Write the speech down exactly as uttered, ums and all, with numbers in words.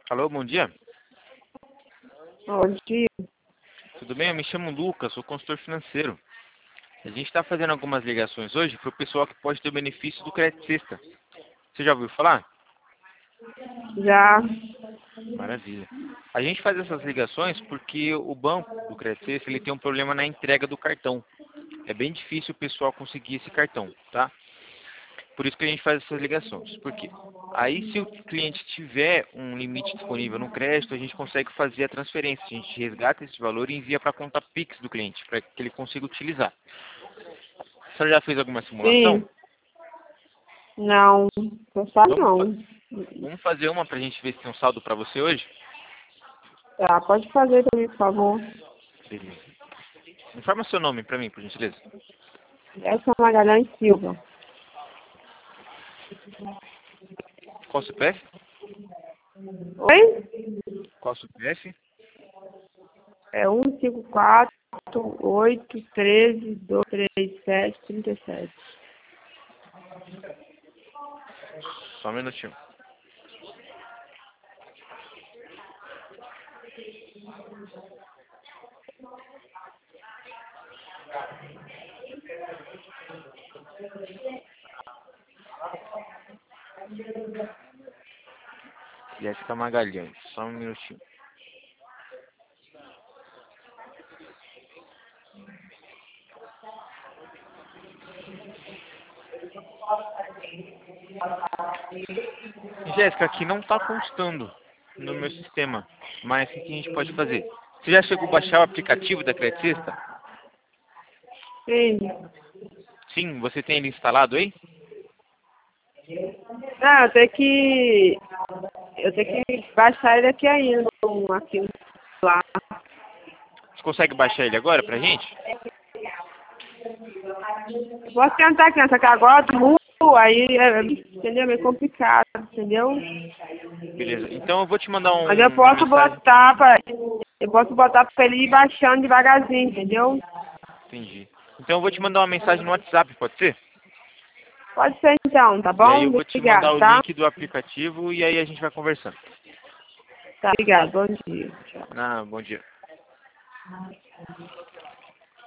Alô, bom dia. Bom dia. Tudo bem? Eu me chamo Lucas, sou consultor financeiro. A gente está fazendo algumas ligações hoje para o pessoal que pode ter o benefício do Crédito Sexta. Você já ouviu falar? Já. Maravilha. A gente faz essas ligações porque o banco do Crédito Sexta ele tem um problema na entrega do cartão. É bem difícil o pessoal conseguir esse cartão, tá? Por isso que a gente faz essas ligações. Por quê? Aí, se o cliente tiver um limite disponível no crédito, a gente consegue fazer a transferência. A gente resgata esse valor e envia para a conta Pix do cliente, para que ele consiga utilizar. A senhora já fez alguma simulação? Sim. Não. Não sabe Vamos, fa- não. vamos fazer uma para a gente ver se tem um saldo para você hoje? Tá, pode fazer pra mim, por favor. Beleza. Informa seu nome para mim, por gentileza. Essa é Magalhães Silva. Qual o C P F? Oi? Qual o C P F? É um cinco quatro oito treze dois três sete trinta e sete. Só um minutinho. Jéssica Magalhães. Só um minutinho. Jéssica, aqui não está constando no meu sistema. Mas o que que a gente pode fazer? Você já chegou a baixar o aplicativo da Crédito Sexta? Sim. Sim, você tem ele instalado aí? Ah, eu tenho que. Eu tenho que baixar ele aqui ainda. um- Aqui lá. Você consegue baixar ele agora pra gente? Posso tentar, criança, que agora tá muito. Aí, é, entendeu? É meio complicado, entendeu? Beleza. Então eu vou te mandar Mas eu um- uma posso mensagem. botar pra. Eu posso botar pra ele ir baixando devagarzinho, entendeu? Entendi. Então eu vou te mandar uma mensagem no WhatsApp, pode ser? Pode ser então, tá E aí bom? eu vou te mandar Obrigado, o tá? link do aplicativo e aí a gente vai conversando. Tá, obrigado. Bom dia. Tchau. Ah, bom dia.